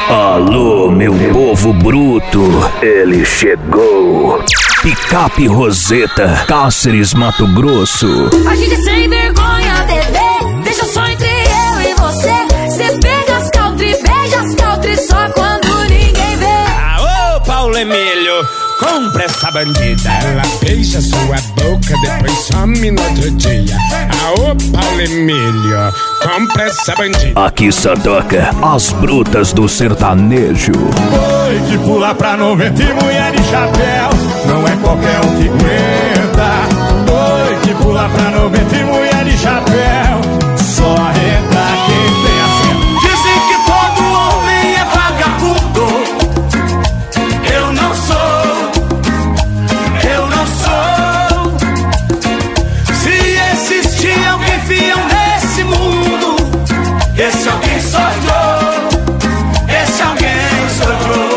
Alô, meu povo bruto, ele chegou. Picape Roseta, Cáceres, Mato Grosso. A gente é sem vergonha, bebê. Deixa só entre eu e você. Cê pega as country, beija as country só quando ninguém vê. Aô, Paulo Emílio, compra essa bandida. Ela beija sua boca, depois some no outro dia. Aô, Paulo Emílio, compra essa bandida. Aqui só toca as brutas do sertanejo. Oi, que pula pra 90 e mulher de chapéu. Não é qualquer um que aguenta. Oi, que pula pra 90 e mulher de chapéu. Só arreta quem tem acento. Dizem que todo homem é vagabundo. Eu não sou. Eu não sou. Se existir alguém fiel nesse mundo, esse alguém sou eu. Esse alguém sou eu.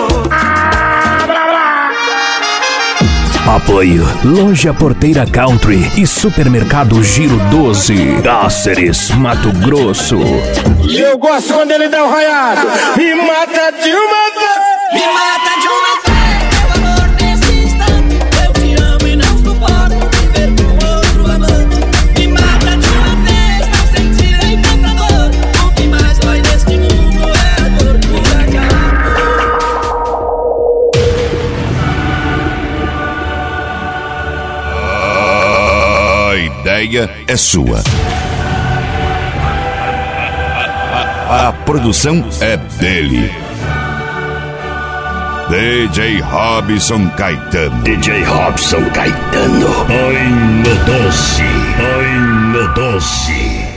Apoio Loja Porteira Country e Supermercado Giro 12, Cáceres, Mato Grosso. E eu gosto quando ele dá o raiado. Me mata de uma vez. Me mata de uma vez. Meu amor, nesse instante eu te amo e não suporto viver com outro amante. Me mata de uma vez, não sentirei tanta dor. O que mais dói neste mundo é a dor por acabou. A ideia é sua. A produção é dele. DJ Robson Caetano. DJ Robson Caetano. Ai, meu doce, ai, meu doce.